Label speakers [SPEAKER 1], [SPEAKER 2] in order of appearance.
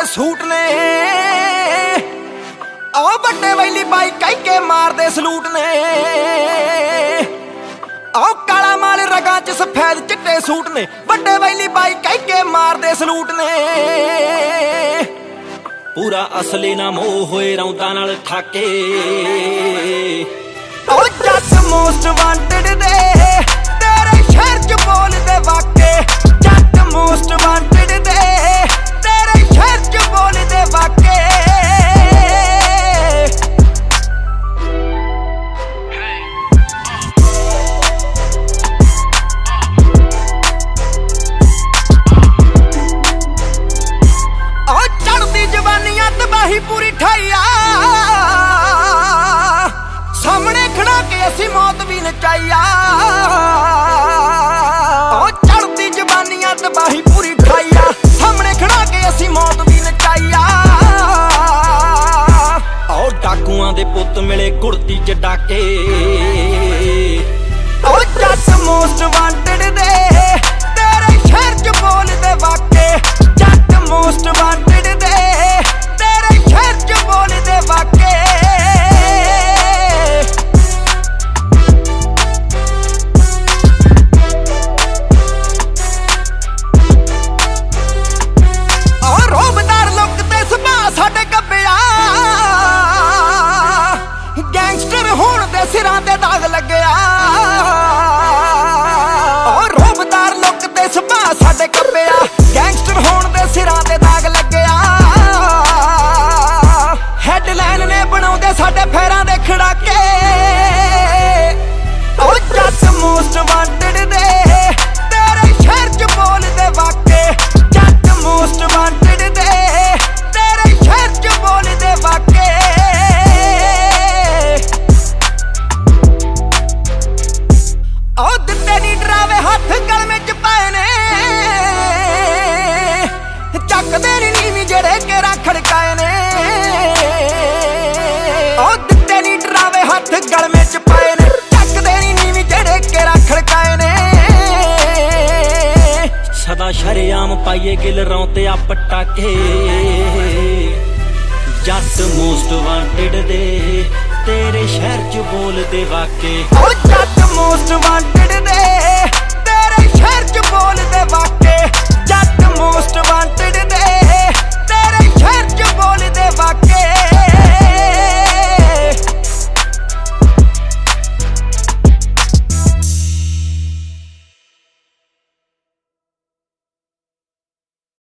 [SPEAKER 1] Suit ने ओ बड़े valley by कह के मार दे सलूट ने ओ काला माल रगां च सफेद चिट्टे सूट ने बड़े वैली बाई कह के मार दे सलूट ने पूरा असली ना मोह होए रौंदा नाल ठाके ओ जट मोस्ट वांटेड दे तेरे शहर च बोल दे वाके जट मोस्ट वांटेड दे तेरे शहर च बोल दे वाके तबाही पूरी ठाइया सामने खड़ा के असी मौत भी नचाइया चढ़ती जवानियां तबाही पूरी ठाइया सामने खड़ा के असी मौत भी नचाइया और डाकुआं दे पुत मिले कुड़ती च डाके जट मोस्ट वांटेड दे तेरे शहर च बोल दे वाके जट मोस्ट वांटेड दे बोल दे वाके और रोबदार लोग ते सुभाह साडे कब्बिया गैंगस्टर होण दे सिरां ते दाग लग्गिया और रोबदार लोग ते सुभाह साडे कब्बिया गैंगस्टर होण दे सिरां ते दाग लग्गिया हेडलाइन ने बनाउंदे साडे पैरां दे खड़ाके ओ जट मोस्ट वांटेड दे तेरे शहर च बोल दे वाके जट मोस्ट वांटेड दे तेरे शहर च बोल दे वाके ओ दित्ते नी डरावे हत्थ गलमे च पाए ने चकदे नी नीवी जेड़े केरा खड़काए ने गलमे च पाए ने चकदे नी नीवी जेड़े केरा खड़काए ने सदा शरेआम पाइए गिल रौंते आ पटाके जट मोस्ट वांटेड दे तेरे शहर च बोल दे वाके ओ जट मोस्ट वांटेड दे तेरे शहर च बोल दे वाके जट मोस्ट वांटेड दे तेरे शहर च बोल दे वाके।